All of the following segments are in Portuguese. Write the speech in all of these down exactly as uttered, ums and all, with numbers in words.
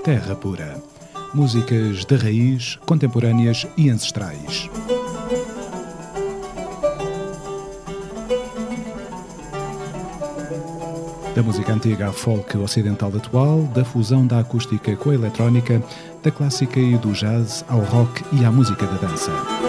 Terra Pura. Músicas de raiz, contemporâneas e ancestrais. Da música antiga à folk ocidental atual, da fusão da acústica com a eletrónica, da clássica e do jazz ao rock e à música da dança.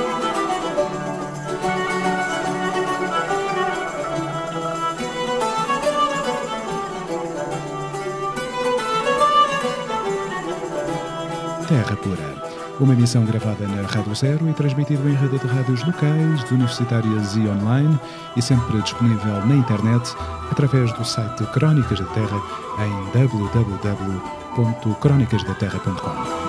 Terra Pura. Uma emissão gravada na Rádio Zero e transmitida em rede de rádios locais, universitárias e online, e sempre disponível na internet através do site Crónicas da Terra em w w w ponto crónicas da terra ponto com.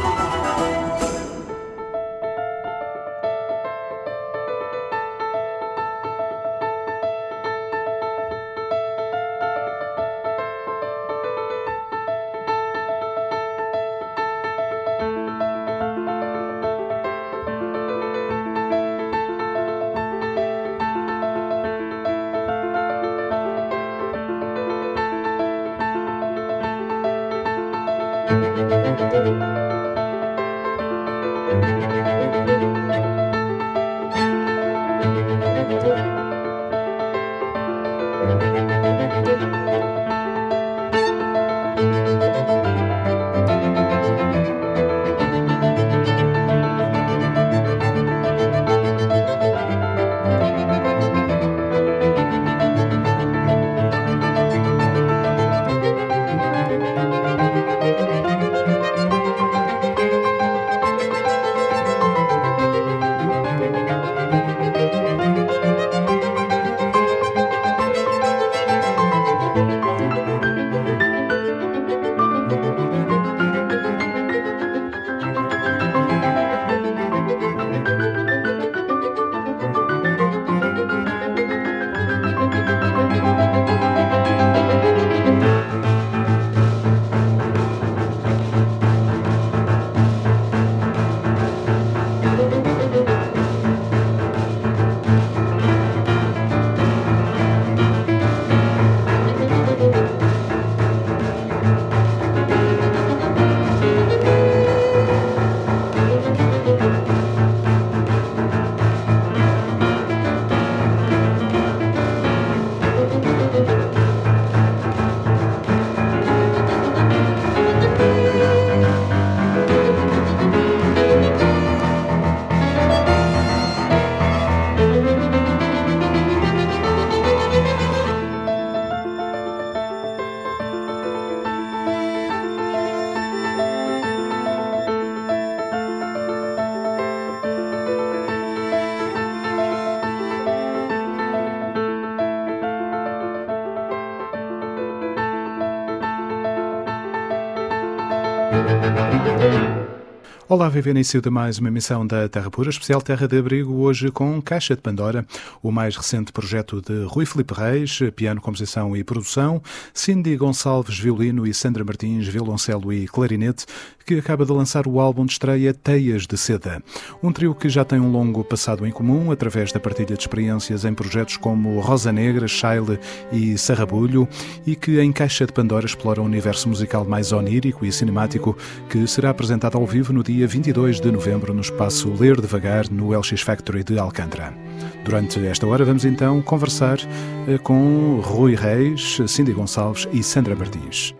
Olá, viva início de mais uma emissão da Terra Pura, especial Terra de Abrigo, hoje com Caixa de Pandora, o mais recente projeto de Rui Filipe Reis, piano, composição e produção, Cindy Gonçalves, violino e Sandra Martins, violoncelo e clarinete, que acaba de lançar o álbum de estreia Teias de Seda. Um trio que já tem um longo passado em comum, através da partilha de experiências em projetos como Rosa Negra, Shaile e Sarrabulho, e que em Caixa de Pandora explora um universo musical mais onírico e cinemático, que será apresentado ao vivo no dia vinte e dois de novembro no espaço Ler Devagar, no L X Factory de Alcântara. Durante esta hora vamos então conversar com Rui Reis, Cindy Gonçalves e Sandra Martins.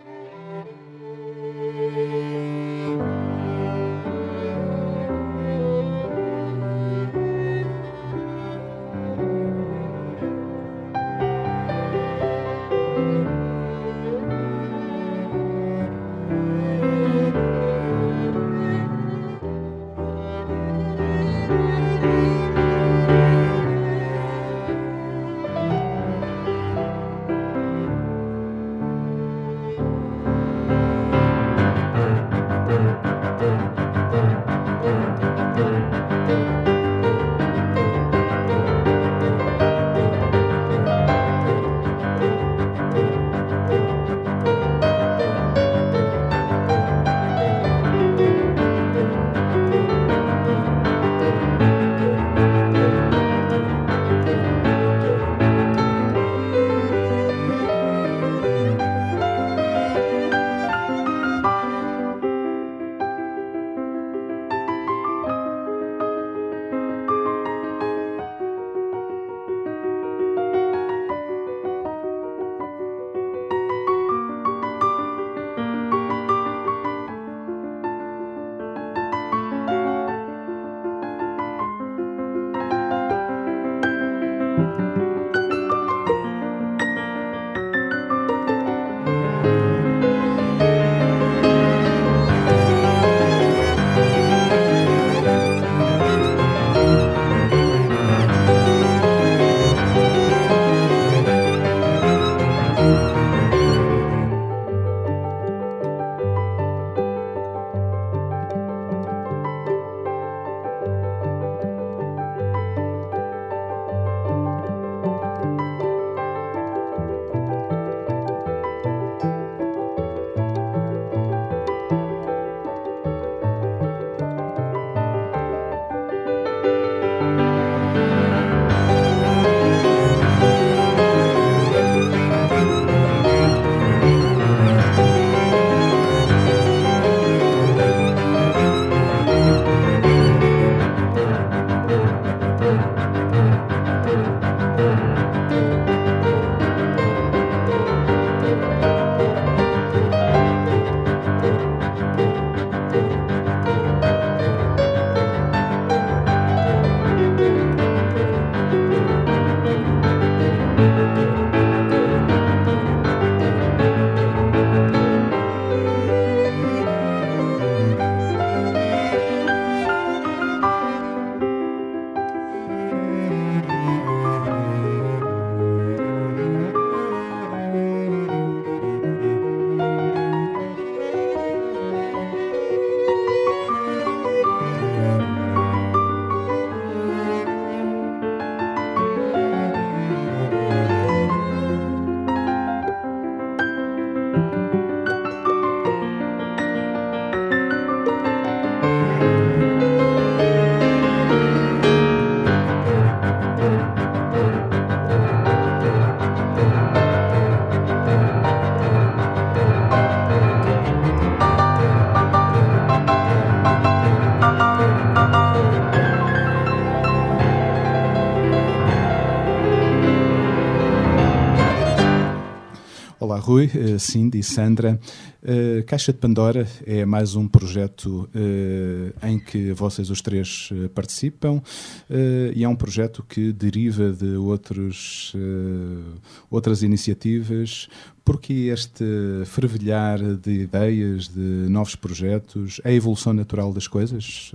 Olá, Rui, Cindy, Sandra. Caixa de Pandora é mais um projeto em que vocês os três participam e é um projeto que deriva de outros, outras iniciativas. Porque este fervilhar de ideias, de novos projetos, é a evolução natural das coisas?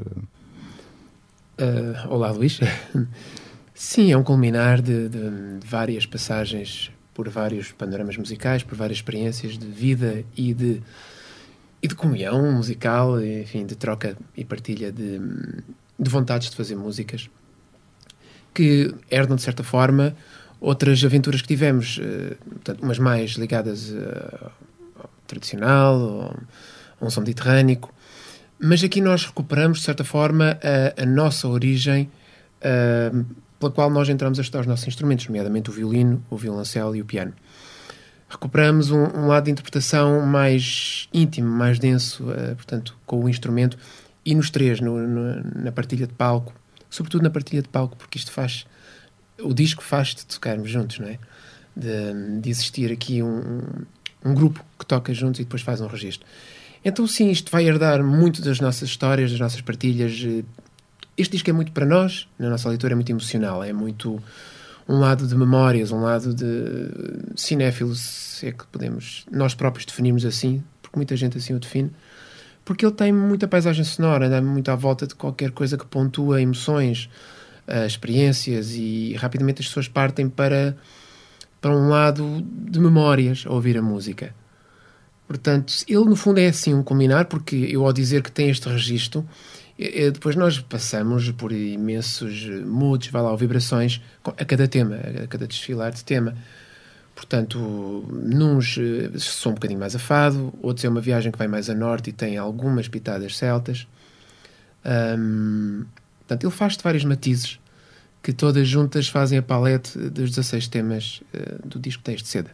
Uh, olá, Luís. Sim, é um culminar de, de, de várias passagens por vários panoramas musicais, por várias experiências de vida e de, e de comunhão musical, enfim, de troca e partilha de, de vontades de fazer músicas, que herdam, de certa forma, outras aventuras que tivemos, uh, portanto, umas mais ligadas uh, ao tradicional, ao, a um som mediterrâneo, mas aqui nós recuperamos, de certa forma, a, a nossa origem, uh, pela qual nós entramos a estudar os nossos instrumentos, nomeadamente o violino, o violoncelo e o piano. Recuperamos um, um lado de interpretação mais íntimo, mais denso, uh, portanto, com o instrumento, e nos três, no, no, na partilha de palco, sobretudo na partilha de palco, porque isto faz... O disco faz-te tocarmos juntos, não é? De, de existir aqui um, um grupo que toca juntos e depois faz um registro. Então, sim, isto vai herdar muito das nossas histórias, das nossas partilhas. Este disco é muito para nós, na nossa leitura é muito emocional, é muito um lado de memórias, um lado de cinéfilo, se é que podemos nós próprios definirmos assim, porque muita gente assim o define, porque ele tem muita paisagem sonora, anda muito à volta de qualquer coisa que pontua emoções, Uh, experiências, e rapidamente as pessoas partem para, para um lado de memórias ao ouvir a música. Portanto, ele no fundo é assim um culminar, porque eu ao dizer que tem este registro, é, é, depois nós passamos por imensos moods, vai lá, ou vibrações a cada tema, a cada desfilar de tema. Portanto, nuns são um bocadinho mais afado, outros é uma viagem que vai mais a norte e tem algumas pitadas celtas. Um, Portanto, ele faz de vários matizes que todas juntas fazem a palete dos dezasseis temas uh, do disco Teias de Seda.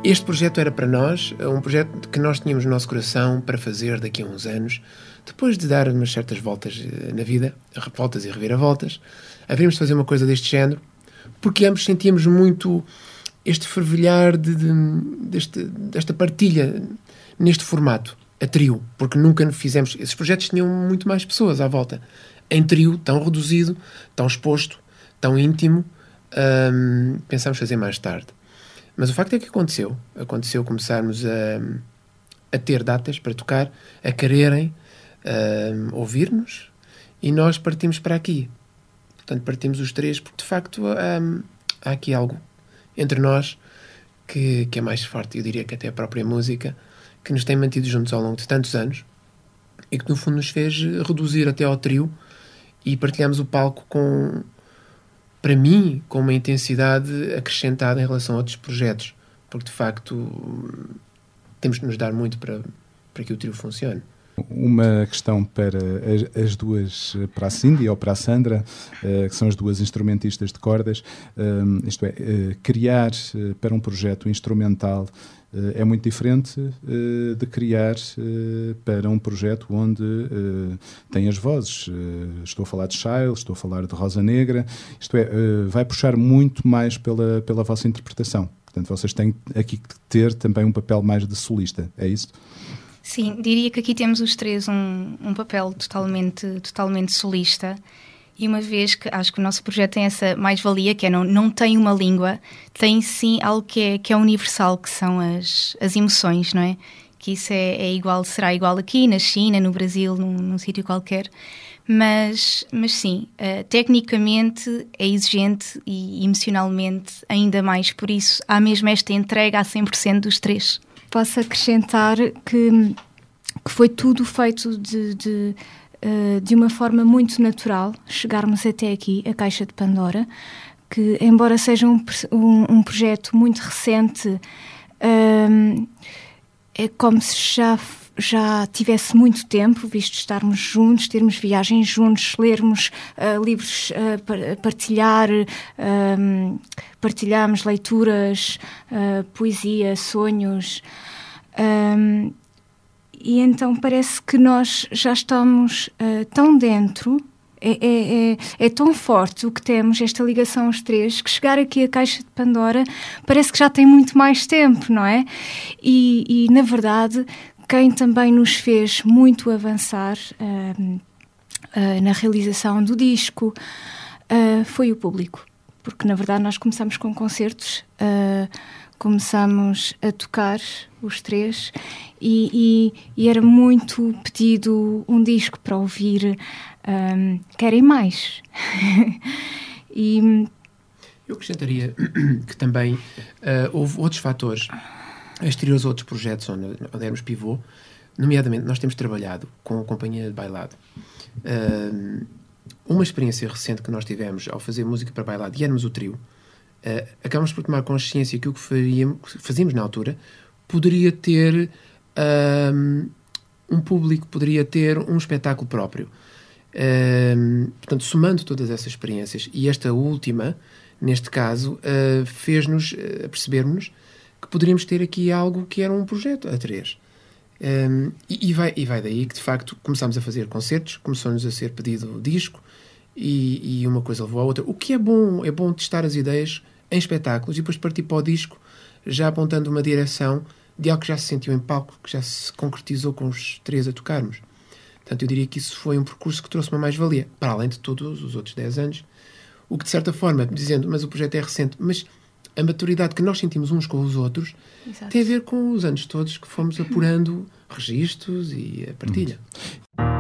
este projeto era para nós um projeto que nós tínhamos no nosso coração para fazer daqui a uns anos, depois de dar umas certas voltas na vida, voltas e reviravoltas, haveríamos de fazer uma coisa deste género, porque ambos sentíamos muito este fervilhar de, de, deste, desta partilha neste formato, a trio, porque nunca fizemos... Esses projetos tinham muito mais pessoas à volta. Em trio, tão reduzido, tão exposto, tão íntimo, hum, pensámos fazer mais tarde. Mas o facto é que aconteceu. Aconteceu começarmos a, a ter datas para tocar, a quererem hum, ouvir-nos, e nós partimos para aqui. Portanto, partimos os três, porque de facto hum, há aqui algo entre nós que, que é mais forte, eu diria que até a própria música, que nos tem mantido juntos ao longo de tantos anos e que no fundo nos fez reduzir até ao trio e partilhamos o palco com, para mim, com uma intensidade acrescentada em relação a outros projetos, porque de facto temos que nos dar muito para, para que o trio funcione. Uma questão para as, as duas, para a Cindy ou para a Sandra, uh, que são as duas instrumentistas de cordas, uh, isto é, uh, criar uh, para um projeto instrumental uh, é muito diferente uh, de criar uh, para um projeto onde uh, tem as vozes. Uh, estou a falar de Child, estou a falar de Rosa Negra, isto é, uh, vai puxar muito mais pela, pela vossa interpretação. Portanto, vocês têm aqui que ter também um papel mais de solista, é isso? Sim, diria que aqui temos os três um, um papel totalmente, totalmente solista, e uma vez que acho que o nosso projeto tem essa mais-valia, que é não, não tem uma língua, tem sim algo que é, que é universal, que são as, as emoções, não é? Que isso é, é igual, será igual aqui, na China, no Brasil, num, num sítio qualquer, mas, mas sim, uh, tecnicamente é exigente e emocionalmente ainda mais, por isso há mesmo esta entrega a cem por cento dos três. Posso acrescentar que, que foi tudo feito de, de, uh, de uma forma muito natural, chegarmos até aqui, a Caixa de Pandora, que embora seja um, um, um projeto muito recente, um, é como se já, já tivesse muito tempo, visto estarmos juntos, termos viagens juntos, lermos uh, livros, uh, partilhar, um, partilharmos leituras, uh, poesia, sonhos, um, e então parece que nós já estamos uh, tão dentro, é, é, é, é tão forte o que temos, esta ligação aos três, que chegar aqui a Caixa de Pandora parece que já tem muito mais tempo, não é? E, e na verdade, quem também nos fez muito avançar uh, uh, na realização do disco uh, foi o público. Porque, na verdade, nós começamos com concertos, uh, começamos a tocar, os três, e, e, e era muito pedido um disco para ouvir. Um, querem mais. e... Eu acrescentaria que também uh, houve outros fatores exteriores a outros projetos onde, onde éramos pivô, nomeadamente nós temos trabalhado com a companhia de bailado. Uh, uma experiência recente que nós tivemos ao fazer música para bailado, e éramos o trio, uh, acabamos por tomar consciência que o que, faríamos, que fazíamos na altura poderia ter uh, um público, poderia ter um espetáculo próprio. Uh, portanto, somando todas essas experiências, e esta última, neste caso, uh, fez-nos uh, percebermos que poderíamos ter aqui algo que era um projeto a três. Um, e, e, vai, e vai daí que, de facto, começámos a fazer concertos, começou-nos a ser pedido disco, e, e uma coisa levou à outra. O que é bom, é bom testar as ideias em espetáculos e depois partir para o disco, já apontando uma direção de algo que já se sentiu em palco, que já se concretizou com os três a tocarmos. Portanto, eu diria que isso foi um percurso que trouxe uma mais-valia, para além de todos os outros dez anos, o que, de certa forma, dizendo, mas o projeto é recente, mas a maturidade que nós sentimos uns com os outros, exato, tem a ver com os anos todos que fomos apurando registros e a partilha. Hum.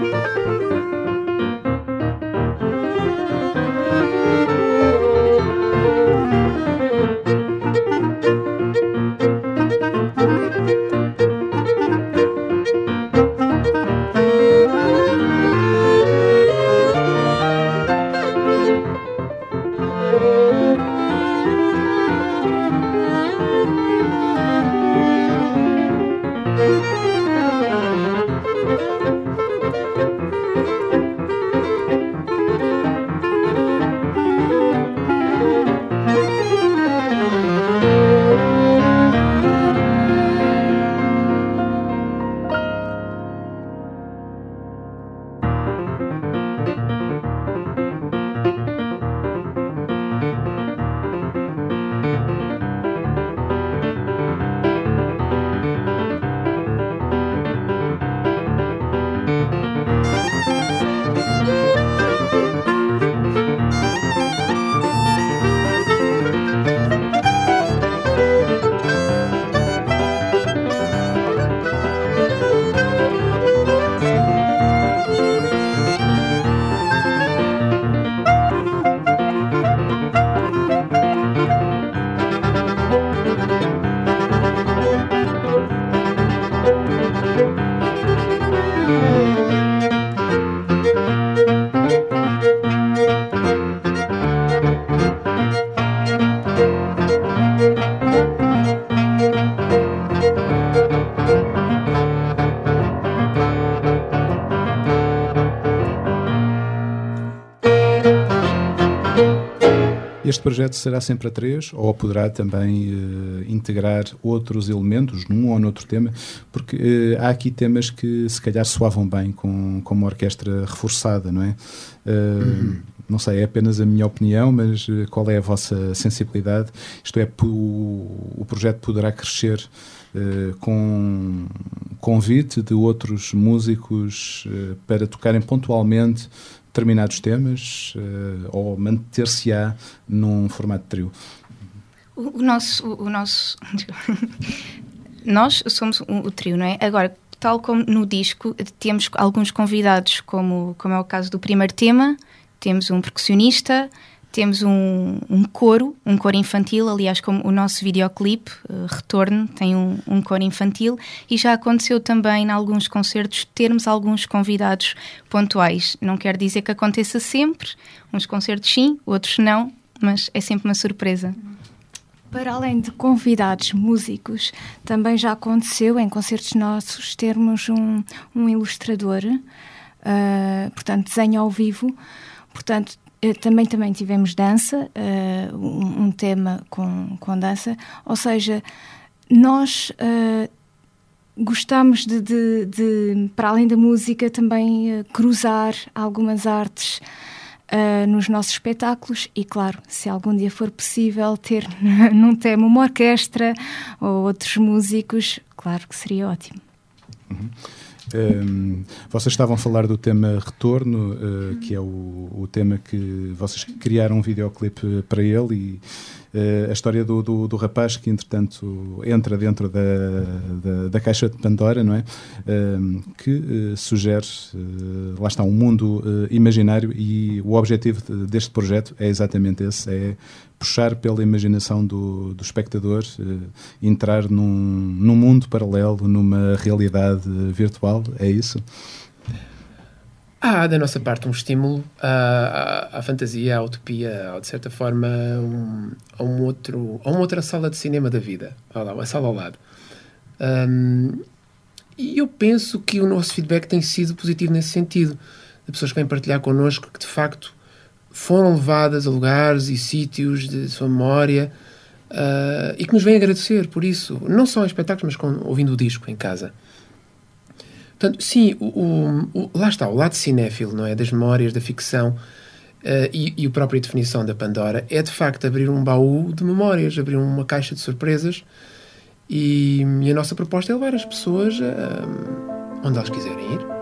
Este projeto será sempre a três ou poderá também uh, integrar outros elementos num ou noutro tema? Porque uh, há aqui temas que se calhar soavam bem com, com uma orquestra reforçada, não é? Uh, uhum. Não sei, é apenas a minha opinião, mas uh, qual é a vossa sensibilidade? Isto é, o, o projeto poderá crescer uh, com convite de outros músicos uh, para tocarem pontualmente determinados temas uh, ou manter-se-á num formato de trio? O, o nosso... O, o nosso nós somos o, o trio, não é? Agora, tal como no disco, temos alguns convidados, como, como é o caso do primeiro tema, temos um percussionista, temos um, um coro, um coro infantil, aliás, como o nosso videoclipe, uh, Retorno, tem um, um coro infantil, e já aconteceu também, em alguns concertos, termos alguns convidados pontuais. Não quer dizer que aconteça sempre, uns concertos sim, outros não, mas é sempre uma surpresa. Para além de convidados músicos, também já aconteceu em concertos nossos termos um, um ilustrador, uh, portanto, desenho ao vivo, portanto, Também, também tivemos dança, uh, um, um tema com, com dança, ou seja, nós uh, gostamos de, de, de, para além da música, também uh, cruzar algumas artes uh, nos nossos espetáculos e, claro, se algum dia for possível ter num tema uma orquestra ou outros músicos, claro que seria ótimo. Uhum. Um, vocês estavam a falar do tema Retorno, uh, que é o, o tema que vocês criaram um videoclipe para ele, e uh, a história do, do, do rapaz que entretanto entra dentro da, da, da caixa de Pandora, não é? Um, que uh, sugere, uh, lá está, um mundo uh, imaginário, e o objetivo deste projeto é exatamente esse, é puxar pela imaginação do, do espectador, uh, entrar num, num mundo paralelo, numa realidade virtual, é isso? Há, da nossa parte, um estímulo à, à, à fantasia, à utopia, a, de certa forma, um, a, um outro, a uma outra sala de cinema da vida, a sala ao lado. Um, e eu penso que o nosso feedback tem sido positivo nesse sentido, de pessoas que vêm partilhar connosco que, de facto, foram levadas a lugares e sítios de sua memória, uh, e que nos vêm agradecer por isso, não só em espetáculos, mas com, ouvindo o disco em casa. Portanto, sim, o, o, o, lá está, o lado cinéfilo, não é? Das memórias, da ficção, uh, e, e a própria definição da Pandora é, de facto, abrir um baú de memórias, abrir uma caixa de surpresas, e, e a nossa proposta é levar as pessoas uh, onde elas quiserem ir.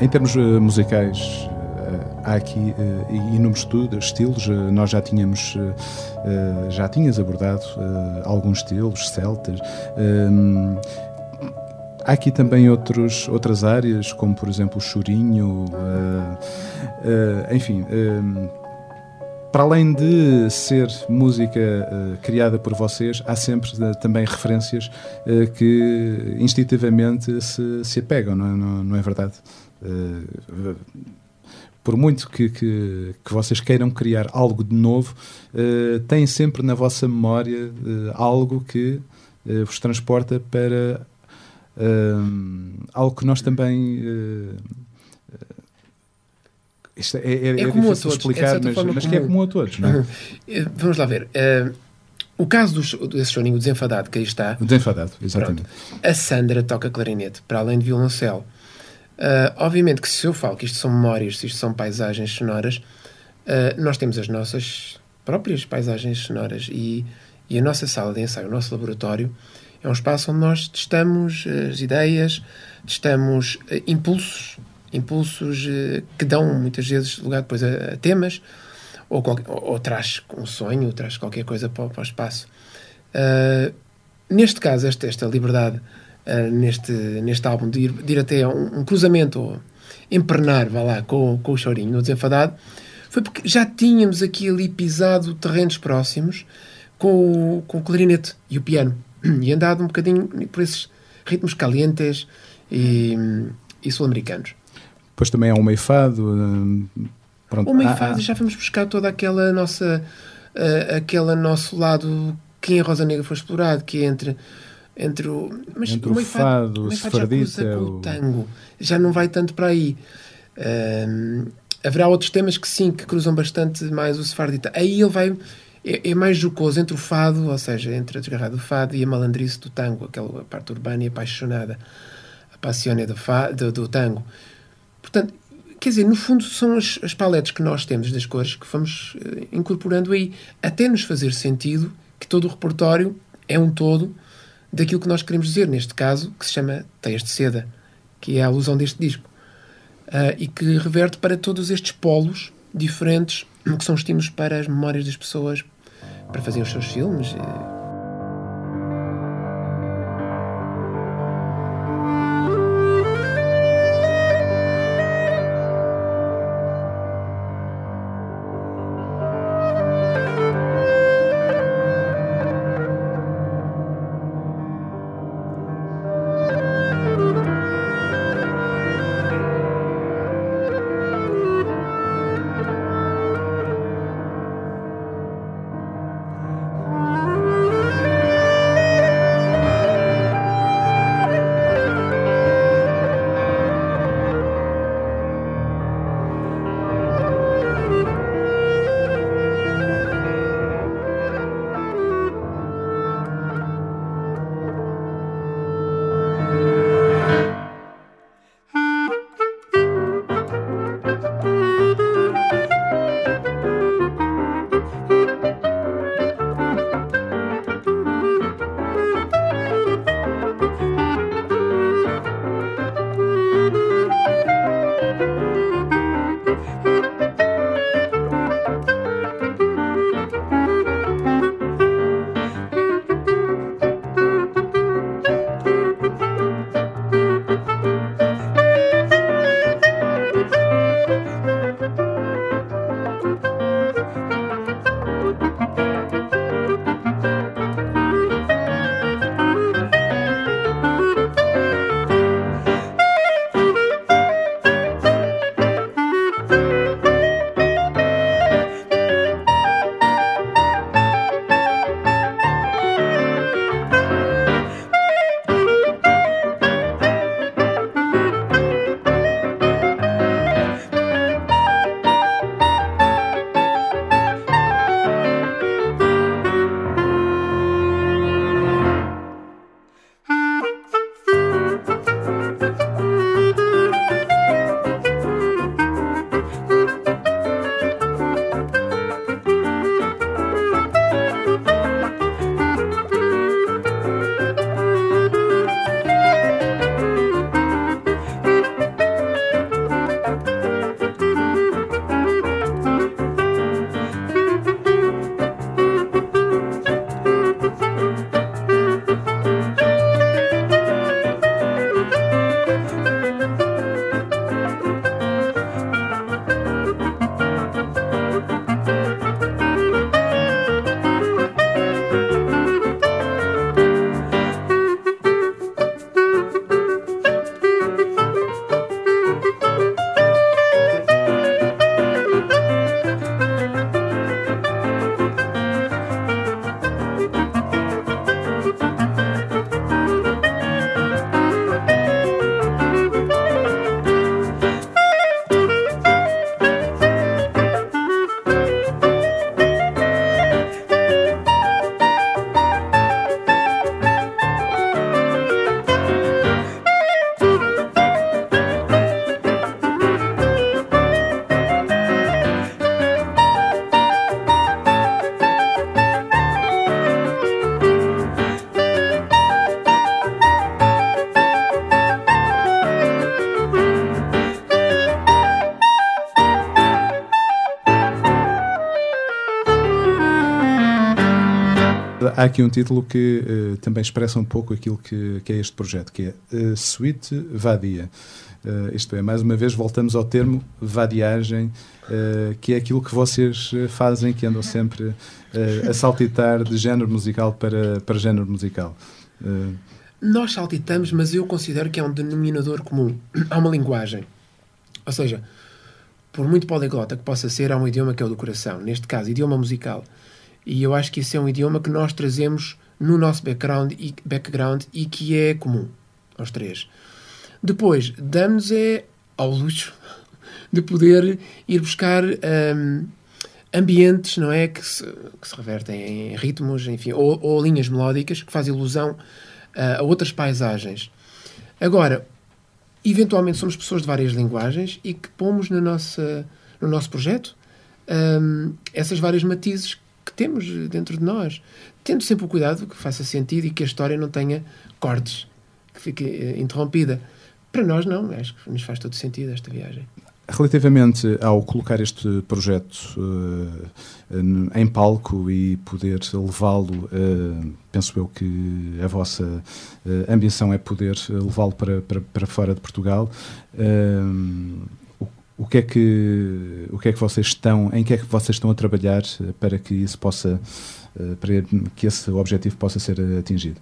em termos uh, musicais, uh, há aqui uh, inúmeros estilos. Uh, nós já tínhamos, uh, uh, já tinhas abordado uh, alguns estilos, celtas. Uh, há aqui também outros, outras áreas, como por exemplo o chorinho, uh, uh, enfim... Uh, Para além de ser música uh, criada por vocês, há sempre uh, também referências uh, que instintivamente se, se apegam, não é, não, não é verdade? Uh, por muito que, que, que vocês queiram criar algo de novo, uh, têm sempre na vossa memória uh, algo que uh, vos transporta para uh, algo que nós também... Uh, Isto é, é, é, é comum difícil a todos, explicar, é mas, mas que é comum a todos, não é? Vamos lá ver. Uh, o caso do, desse chorinho, o Desenfadado, que aí está... O Desenfadado, exatamente. Pronto. A Sandra toca clarinete, para além de violoncelo. Uh, obviamente que se eu falo que isto são memórias, se isto são paisagens sonoras, uh, nós temos as nossas próprias paisagens sonoras e, e a nossa sala de ensaio, o nosso laboratório, é um espaço onde nós testamos as ideias, testamos uh, impulsos, impulsos uh, que dão muitas vezes lugar depois a, a temas, ou, qualquer, ou, ou traz um sonho, ou traz qualquer coisa para, para o espaço. Uh, neste caso, esta, esta liberdade, uh, neste, neste álbum, de ir, de ir até um, um cruzamento, ou empernar, vá lá, com, com o chorinho no Desenfadado, foi porque já tínhamos aqui ali pisado terrenos próximos com o, com o clarinete e o piano, e andado um bocadinho por esses ritmos calientes e, e sul-americanos. Depois também há um meio-fado. Pronto. O meio-fado, ah, já vamos buscar toda aquela nossa, uh, aquele nosso lado que em Rosa Negra foi explorado, que é entre, entre o... Mas entre o meio-fado, o sefardita, já cruza com o tango. Já não vai tanto para aí. Uh, haverá outros temas que sim, que cruzam bastante mais o sefardita. Aí ele vai... É, é mais jocoso entre o fado, ou seja, entre a desgarrada do fado e a malandrice do tango, aquela parte urbana e apaixonada, a passione do, fa, do, do tango. Portanto, quer dizer, no fundo são as, as paletes que nós temos das cores que vamos uh, incorporando aí, até nos fazer sentido que todo o repertório é um todo daquilo que nós queremos dizer, neste caso, que se chama Teias de Seda, que é a alusão deste disco, uh, e que reverte para todos estes polos diferentes, que são estímulos para as memórias das pessoas, para fazer os seus filmes. Uh, Agora, há aqui um título que uh, também expressa um pouco aquilo que, que é este projeto, que é uh, Suite Vadia. Uh, isto é, mais uma vez, voltamos ao termo vadiagem, uh, que é aquilo que vocês fazem, que andam sempre uh, a saltitar de género musical para, para género musical. Uh, Nós saltitamos, mas eu considero que é um denominador comum. Há uma linguagem. Ou seja, por muito poliglota que possa ser, há um idioma que é o do coração. Neste caso, idioma musical. E eu acho que esse é um idioma que nós trazemos no nosso background e, background e que é comum aos três. Depois, damos é ao luxo de poder ir buscar um, ambientes, não é, que se, que se revertem em ritmos, enfim, ou, ou linhas melódicas que fazem ilusão uh, a outras paisagens. Agora, eventualmente somos pessoas de várias linguagens e que pomos na nossa, no nosso projeto um, essas várias matizes que temos dentro de nós, tendo sempre o cuidado que faça sentido e que a história não tenha cortes, que fique uh, interrompida. Para nós não, acho que nos faz todo sentido esta viagem. Relativamente ao colocar este projeto uh, em palco e poder levá-lo, uh, penso eu que a vossa uh, ambição é poder levá-lo para, para, para fora de Portugal. Uh, o, o que é que o que é que vocês estão, em que é que vocês estão a trabalhar para que isso possa, uh, para que esse objetivo possa ser atingido?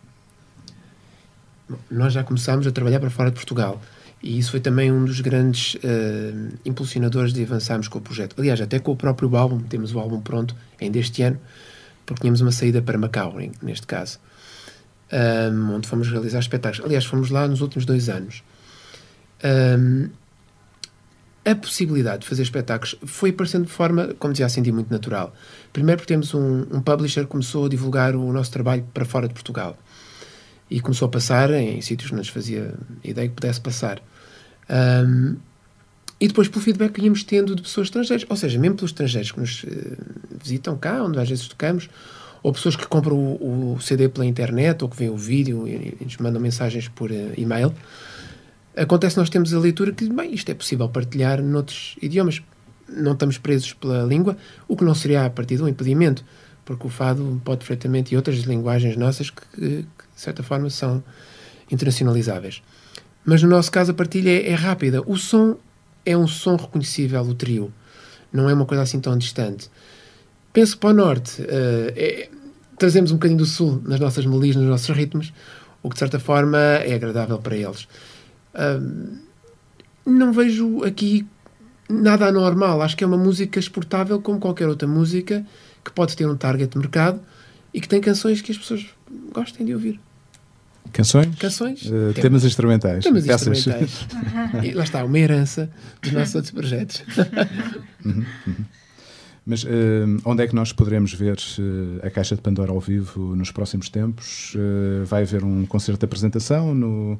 Nós já começámos a trabalhar para fora de Portugal e isso foi também um dos grandes uh, impulsionadores de avançarmos com o projeto. Aliás, até com o próprio álbum, temos o álbum pronto ainda este ano, porque tínhamos uma saída para Macau, neste caso, um, onde fomos realizar espetáculos. Aliás, fomos lá nos últimos dois anos. Um, a possibilidade de fazer espetáculos foi aparecendo de forma, como dizia, assim, muito natural. Primeiro porque temos um, um publisher que começou a divulgar o nosso trabalho para fora de Portugal. E começou a passar em sítios que não nos fazia ideia que pudesse passar. Um, e depois, pelo feedback que íamos tendo de pessoas estrangeiras, ou seja, mesmo pelos estrangeiros que nos uh, visitam cá, onde às vezes tocamos, ou pessoas que compram o, o C D pela internet, ou que veem o vídeo e, e nos mandam mensagens por uh, e-mail, acontece que nós temos a leitura que, bem, isto é possível partilhar noutros idiomas. Não estamos presos pela língua, o que não seria a partir de um impedimento, porque o fado pode perfeitamente, e outras linguagens nossas que, que de certa forma são internacionalizáveis. Mas no nosso caso a partilha é, é rápida. O som é um som reconhecível, o trio. Não é uma coisa assim tão distante. Penso para o norte, uh, é, trazemos um bocadinho do sul nas nossas melodias, nos nossos ritmos, o que de certa forma é agradável para eles. Uh, não vejo aqui nada anormal. Acho que é uma música exportável como qualquer outra música que pode ter um target de mercado e que tem canções que as pessoas gostem de ouvir. Canções? Canções. Uh, temas, temas instrumentais. Temas instrumentais. E lá está, uma herança dos nossos outros projetos. Uhum, uhum. Mas uh, onde é que nós poderemos ver uh, a Caixa de Pandora ao vivo nos próximos tempos? Uh, vai haver um concerto de apresentação no, uh,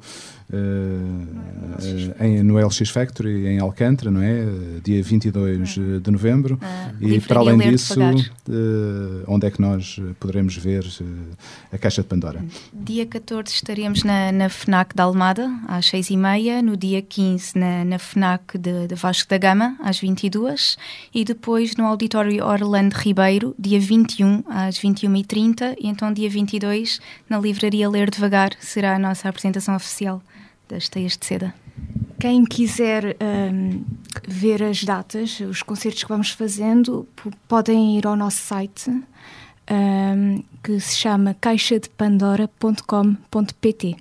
uh, em, no L X Factory, em Alcântara, não é? Dia vinte e dois é. de novembro. Ah, e para além disso, uh, onde é que nós poderemos ver uh, a Caixa de Pandora? Dia catorze estaremos na, na FNAC de Almada, às seis e meia. No dia quinze, na, na FNAC de, de Vasco da Gama, às vinte e duas. E depois no Auditório Orlando Ribeiro, dia vinte e um, às vinte e uma e trinta. E então dia vinte e dois, na Livraria Ler Devagar, será a nossa apresentação oficial das Teias de Seda. Quem quiser um, ver as datas, os concertos que vamos fazendo, p- podem ir ao nosso site, um, que se chama caixa de pandora ponto com ponto pt.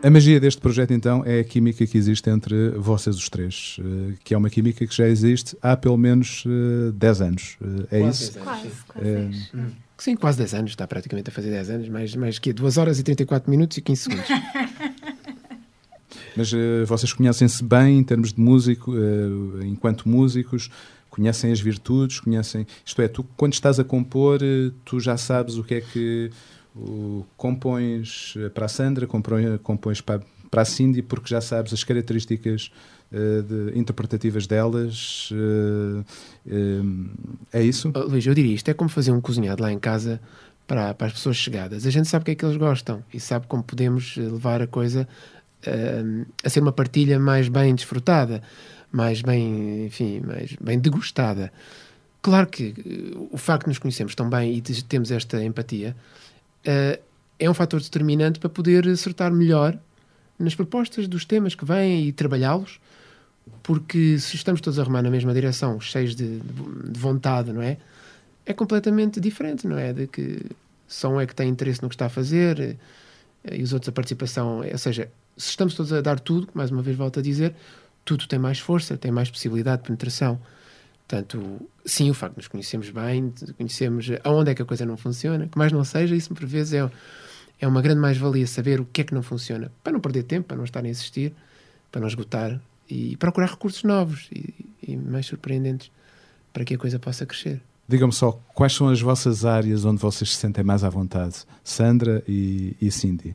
A magia deste projeto, então, é a química que existe entre vocês os três, uh, que é uma química que já existe há pelo menos uh, dez anos. Uh, é quase isso? dez anos, Quase, sim. quase dez. Hum. Sim, quase dez anos, está praticamente a fazer dez anos, mais, mais que duas horas e trinta e quatro minutos e quinze segundos. Mas uh, vocês conhecem-se bem em termos de músico, uh, enquanto músicos, conhecem as virtudes, conhecem... Isto é, tu quando estás a compor, uh, tu já sabes o que é que uh, compões para a Sandra, compões, compões para, para a Cindy, porque já sabes as características uh, de, interpretativas delas. Uh, uh, é isso? Oh, Luís, eu diria, isto é como fazer um cozinhado lá em casa para, para as pessoas chegadas. A gente sabe o que é que eles gostam e sabe como podemos levar a coisa uh, a ser uma partilha mais bem desfrutada, mais bem, enfim, mais bem degustada. Claro que uh, o facto de nos conhecermos tão bem e de termos esta empatia uh, é um fator determinante para poder acertar melhor nas propostas dos temas que vêm e trabalhá-los, porque se estamos todos a remar na mesma direção, cheios de, de vontade, não é? É completamente diferente, não é? De que só um é que tem interesse no que está a fazer e os outros a participação, ou seja, se estamos todos a dar tudo, mais uma vez volto a dizer, tudo tem mais força, tem mais possibilidade de penetração. Portanto, sim, o facto de nos conhecermos bem, de conhecermos aonde é que a coisa não funciona, que mais não seja, isso por vezes é, é uma grande mais-valia saber o que é que não funciona, para não perder tempo, para não estar a insistir, para não esgotar e procurar recursos novos e, e mais surpreendentes para que a coisa possa crescer. Digam-me só, quais são as vossas áreas onde vocês se sentem mais à vontade? Sandra e, e Cindy.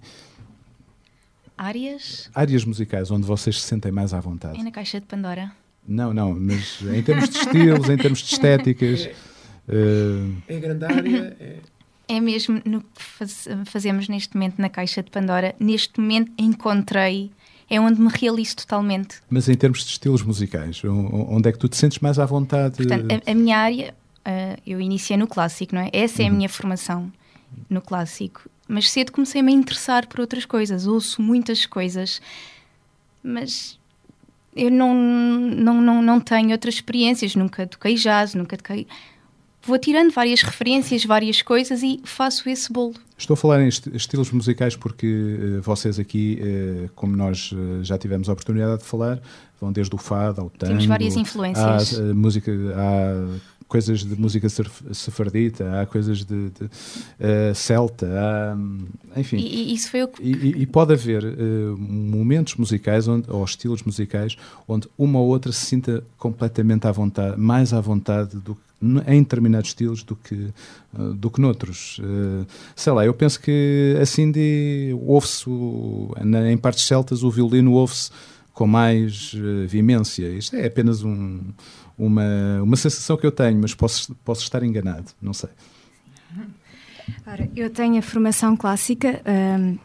Áreas? Áreas musicais onde vocês se sentem mais à vontade. É na Caixa de Pandora. Não, não, mas em termos de estilos, em termos de estéticas... Uh... É a grande área... É... É mesmo no que faz, fazemos neste momento na Caixa de Pandora. Neste momento encontrei... É onde me realizo totalmente. Mas em termos de estilos musicais, onde é que tu te sentes mais à vontade? Portanto, a, a minha área, uh, eu iniciei no clássico, não é? Essa é a uhum. minha formação no clássico. Mas cedo comecei-me a interessar por outras coisas. Ouço muitas coisas, mas eu não, não, não, não tenho outras experiências. Nunca toquei jazz, nunca toquei... Vou tirando várias referências, várias coisas e faço esse bolo. Estou a falar em est- estilos musicais porque uh, vocês aqui, uh, como nós uh, já tivemos a oportunidade de falar, vão desde o fado ao tango. Temos várias influências. Há, uh, música, há coisas de música sefardita, há coisas de, de uh, celta, há, enfim. E, e isso foi o que... E, e pode haver uh, momentos musicais onde, ou estilos musicais onde uma ou outra se sinta completamente à vontade, mais à vontade do que em determinados estilos do que, uh, do que noutros. Uh, sei lá, eu penso que a Cindy ouve-se, o, na, em partes celtas, o violino ouve-se com mais uh, vimência. Isto é apenas um, uma, uma sensação que eu tenho, mas posso, posso estar enganado, não sei. Ora, eu tenho a formação clássica. Um,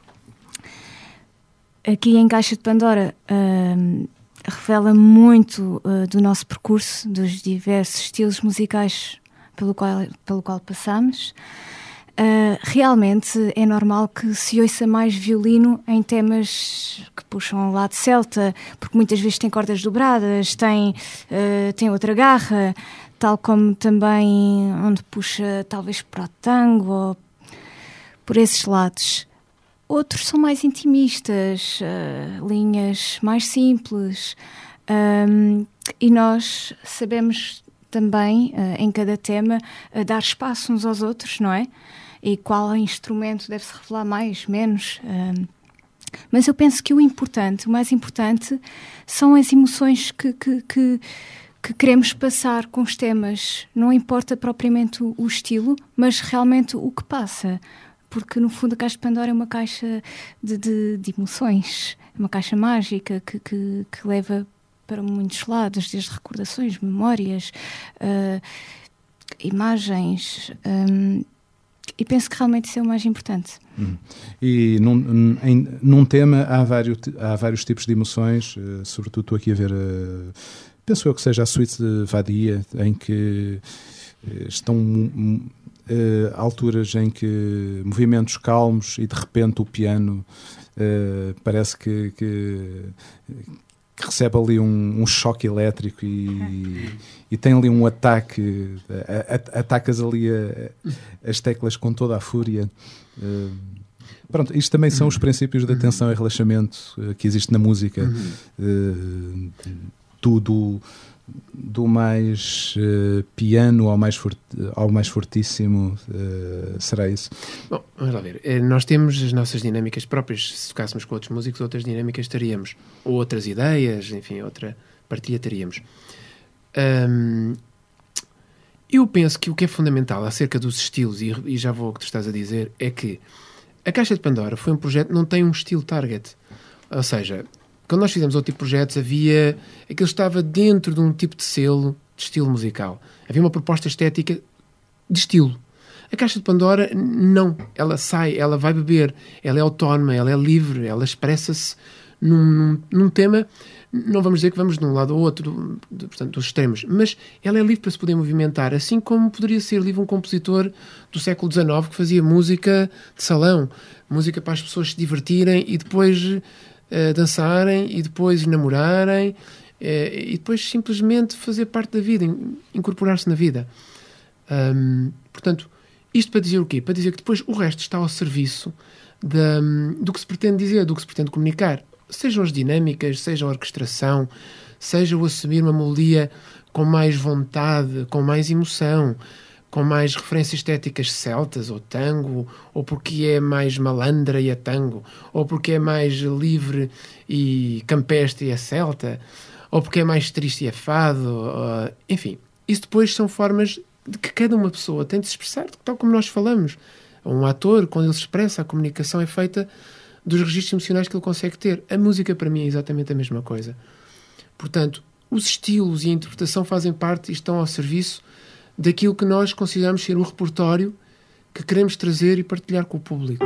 aqui em Caixa de Pandora... Um, revela muito uh, do nosso percurso, dos diversos estilos musicais pelo qual, pelo qual passamos. Uh, realmente é normal que se ouça mais violino em temas que puxam ao lado celta, porque muitas vezes tem cordas dobradas, tem, uh, tem outra garra, tal como também onde puxa talvez para o tango ou por esses lados. Outros são mais intimistas, uh, linhas mais simples, um, e nós sabemos também, uh, em cada tema, uh, dar espaço uns aos outros, não é? E qual instrumento deve-se revelar mais, menos. Um, mas eu penso que o importante, o mais importante, são as emoções que, que, que, que queremos passar com os temas. Não importa propriamente o, o estilo, mas realmente o que passa. Porque, no fundo, a Caixa de Pandora é uma caixa de, de, de emoções, é uma caixa mágica que, que, que leva para muitos lados, desde recordações, memórias, uh, imagens, um, e penso que realmente isso é o mais importante. Hum. E num, em, num tema há vários, há vários tipos de emoções, uh, sobretudo estou aqui a ver, uh, penso eu que seja a suíte de Vadia, em que uh, estão... Um, Uh, alturas em que movimentos calmos e de repente o piano uh, parece que, que, que recebe ali um, um choque elétrico e, e tem ali um ataque, a, a, atacas ali a, as teclas com toda a fúria. Uh, Pronto, isto também são os princípios de atenção e relaxamento uh, que existe na música. Uhum. Uh, tudo do mais uh, piano ao mais, forti ao mais fortíssimo, uh, será isso? Bom, vamos lá ver. Nós temos as nossas dinâmicas próprias. Se tocássemos com outros músicos, outras dinâmicas teríamos. Ou outras ideias, enfim, outra partilha teríamos. Um, eu penso que o que é fundamental acerca dos estilos, e, e já vou ao que tu estás a dizer, é que a Caixa de Pandora foi um projeto que não tem um estilo target. Ou seja, quando nós fizemos outro tipo de projetos, havia... aquilo estava dentro de um tipo de selo, de estilo musical. Havia uma proposta estética de estilo. A Caixa de Pandora, não. Ela sai, ela vai beber, ela é autónoma, ela é livre, ela expressa-se num, num, num tema... Não vamos dizer que vamos de um lado ou outro, de, portanto, dos extremos, mas ela é livre para se poder movimentar, assim como poderia ser livre um compositor do século dezenove que fazia música de salão, música para as pessoas se divertirem e depois uh, dançarem e depois namorarem uh, e depois simplesmente fazer parte da vida, incorporar-se na vida. Um, portanto, isto para dizer o quê? Para dizer que depois o resto está ao serviço da, do que se pretende dizer, do que se pretende comunicar. Sejam as dinâmicas, seja a orquestração, seja o assumir uma melodia com mais vontade, com mais emoção, com mais referências estéticas celtas ou tango, ou porque é mais malandra e é tango, ou porque é mais livre e campestre e é celta, ou porque é mais triste e é fado, uh, enfim. Isso depois são formas de que cada uma pessoa tem de se expressar, tal como nós falamos. Um ator, quando ele se expressa, a comunicação é feita dos registros emocionais que ele consegue ter. A música, para mim, é exatamente a mesma coisa. Portanto, os estilos e a interpretação fazem parte e estão ao serviço daquilo que nós consideramos ser o repertório que queremos trazer e partilhar com o público.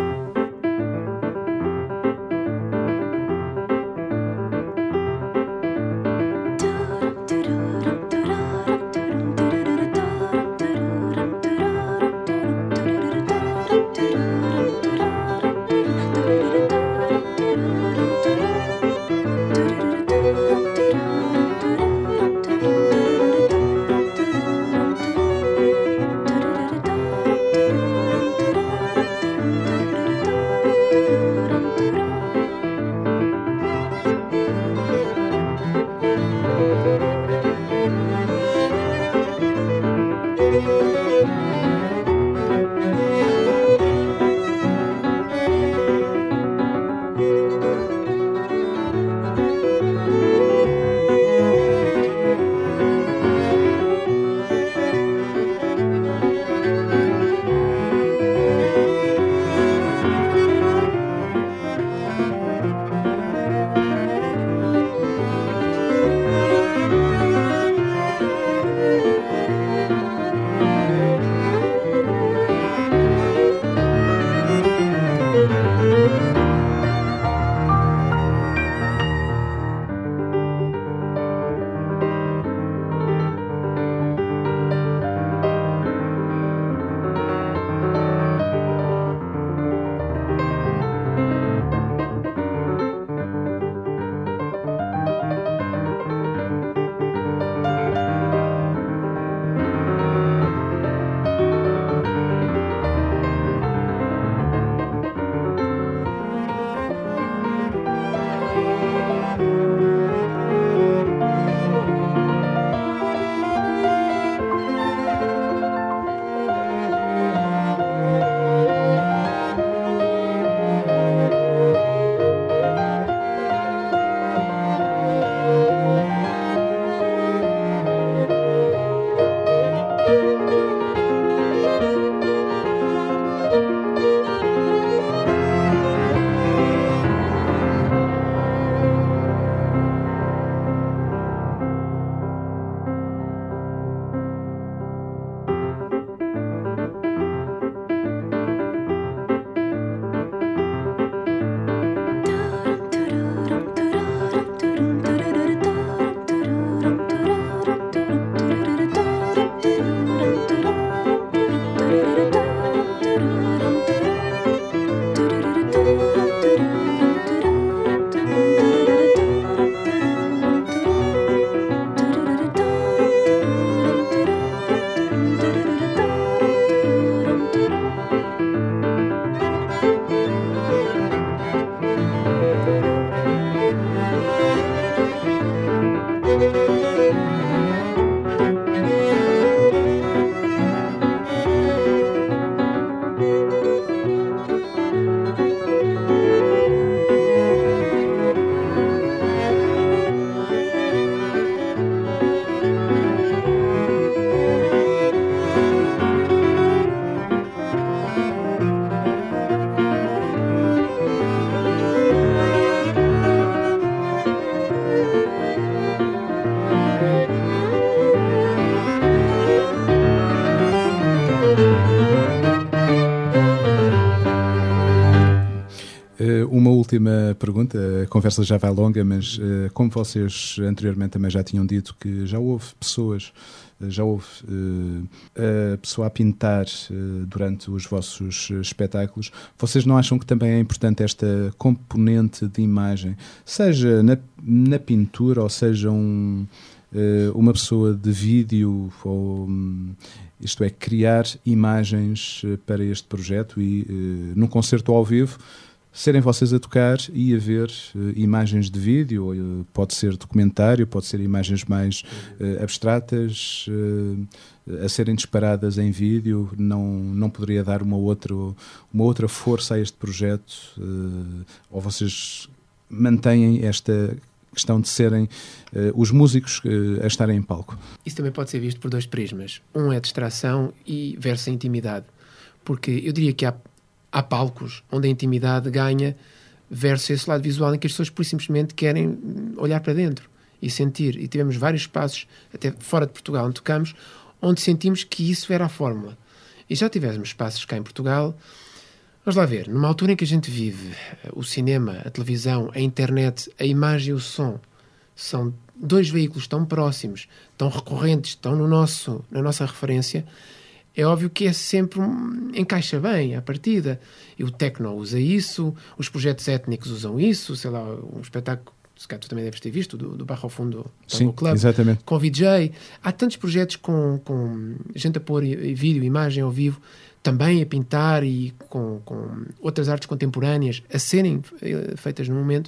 última pergunta, a conversa já vai longa, mas uh, como vocês anteriormente também já tinham dito que já houve pessoas, já houve uh, a pessoa a pintar uh, durante os vossos espetáculos, vocês não acham que também é importante esta componente de imagem, seja na, na pintura ou seja um, uh, uma pessoa de vídeo, ou, um, isto é, criar imagens para este projeto e uh, num concerto ao vivo, serem vocês a tocar e a ver uh, imagens de vídeo, uh, pode ser documentário, pode ser imagens mais uh, abstratas, uh, a serem disparadas em vídeo, não, não poderia dar uma outra, uma outra força a este projeto? Uh, ou vocês mantêm esta questão de serem uh, os músicos uh, a estarem em palco? Isso também pode ser visto por dois prismas. Um é distração e versus a intimidade. Porque eu diria que há Há palcos onde a intimidade ganha versus esse lado visual em que as pessoas por simplesmente querem olhar para dentro e sentir. E tivemos vários espaços, até fora de Portugal, onde tocamos, onde sentimos que isso era a fórmula. E já tivemos espaços cá em Portugal. Vamos lá ver, numa altura em que a gente vive, o cinema, a televisão, a internet, a imagem e o som são dois veículos tão próximos, tão recorrentes, tão no nosso, na nossa referência. É óbvio que é sempre um, encaixa bem à partida. E o techno usa isso, os projetos étnicos usam isso, sei lá, um espetáculo, se calhar tu também deves ter visto, do, do Barro ao Fundo Sim, Club, exatamente. Com V J. Há tantos projetos com, com gente a pôr vídeo, imagem ao vivo, também a pintar e com, com outras artes contemporâneas a serem feitas no momento.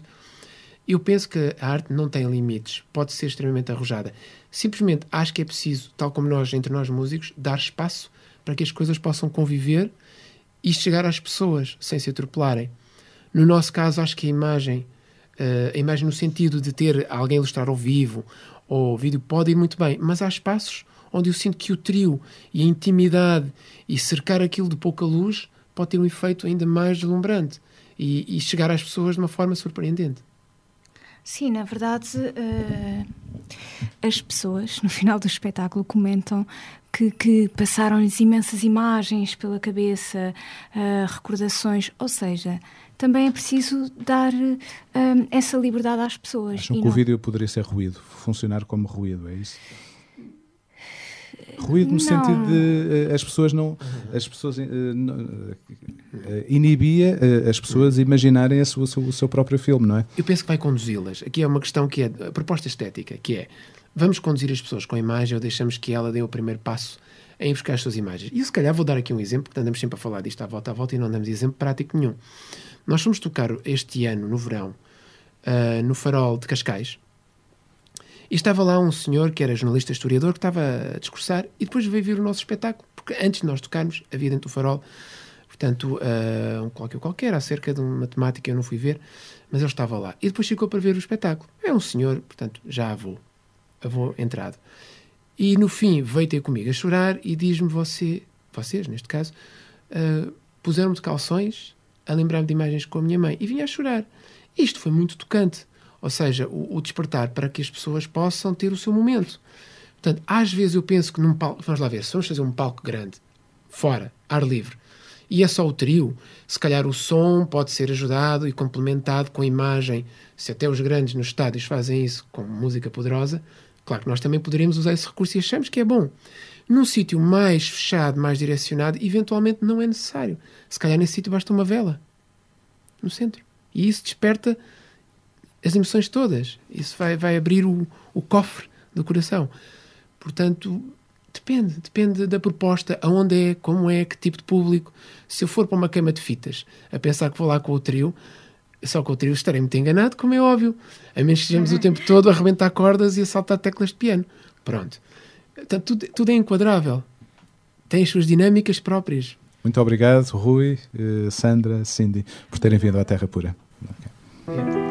Eu penso que a arte não tem limites, pode ser extremamente arrojada. Simplesmente acho que é preciso, tal como nós, entre nós músicos, dar espaço para que as coisas possam conviver e chegar às pessoas sem se atropelarem. No nosso caso, acho que a imagem, a imagem no sentido de ter alguém a ilustrar ao vivo ou ao vídeo pode ir muito bem, mas há espaços onde eu sinto que o trio e a intimidade e cercar aquilo de pouca luz pode ter um efeito ainda mais deslumbrante e, e chegar às pessoas de uma forma surpreendente. Sim, na verdade, uh, as pessoas, no final do espetáculo, comentam que, que passaram-lhes imensas imagens pela cabeça, uh, recordações, ou seja, também é preciso dar uh, essa liberdade às pessoas. Acham e que não... o vídeo poderia ser ruído, funcionar como ruído, é isso? Ruído no não. sentido de uh, as pessoas não... As pessoas... Uh, não, uh, inibia uh, as pessoas imaginarem a sua, o seu próprio filme, não é? Eu penso que vai conduzi-las. Aqui é uma questão que é a proposta estética, que é, vamos conduzir as pessoas com a imagem ou deixamos que ela dê o primeiro passo em buscar as suas imagens? E eu, se calhar, vou dar aqui um exemplo, porque andamos sempre a falar disto à volta à volta e não damos exemplo prático nenhum. Nós fomos tocar este ano, no verão, uh, no Farol de Cascais, e estava lá um senhor que era jornalista historiador que estava a discursar e depois veio ver o nosso espetáculo, porque antes de nós tocarmos, havia dentro do Farol, portanto, uh, um colóquio qualquer acerca de uma temática, eu não fui ver, mas ele estava lá. E depois ficou para ver o espetáculo. É um senhor, portanto, já avô, avô entrado. E no fim veio ter comigo a chorar e diz-me, você, vocês, neste caso, uh, puseram-me de calções a lembrar-me de imagens com a minha mãe e vinha a chorar. Isto foi muito tocante. Ou seja, o, o despertar para que as pessoas possam ter o seu momento. Portanto, às vezes eu penso que num palco... Vamos lá ver, se vamos fazer um palco grande, fora, ar livre, e é só o trio, se calhar o som pode ser ajudado e complementado com a imagem. Se até os grandes nos estádios fazem isso com música poderosa, claro que nós também poderíamos usar esse recurso e achamos que é bom. Num sítio mais fechado, mais direcionado, eventualmente não é necessário. Se calhar nesse sítio basta uma vela no centro. E isso desperta as emoções todas. Isso vai, vai abrir o, o cofre do coração. Portanto, depende. Depende da proposta, aonde é, como é, que tipo de público. Se eu for para uma queima de fitas a pensar que vou lá com o trio, só com o trio estarei muito enganado, como é óbvio. A menos que estejamos o tempo todo a arrebentar cordas e a saltar teclas de piano. Pronto. Portanto, tudo, tudo é enquadrável. Tem as suas dinâmicas próprias. Muito obrigado, Rui, Sandra, Cindy, por terem vindo à Terra Pura. Okay. Yeah.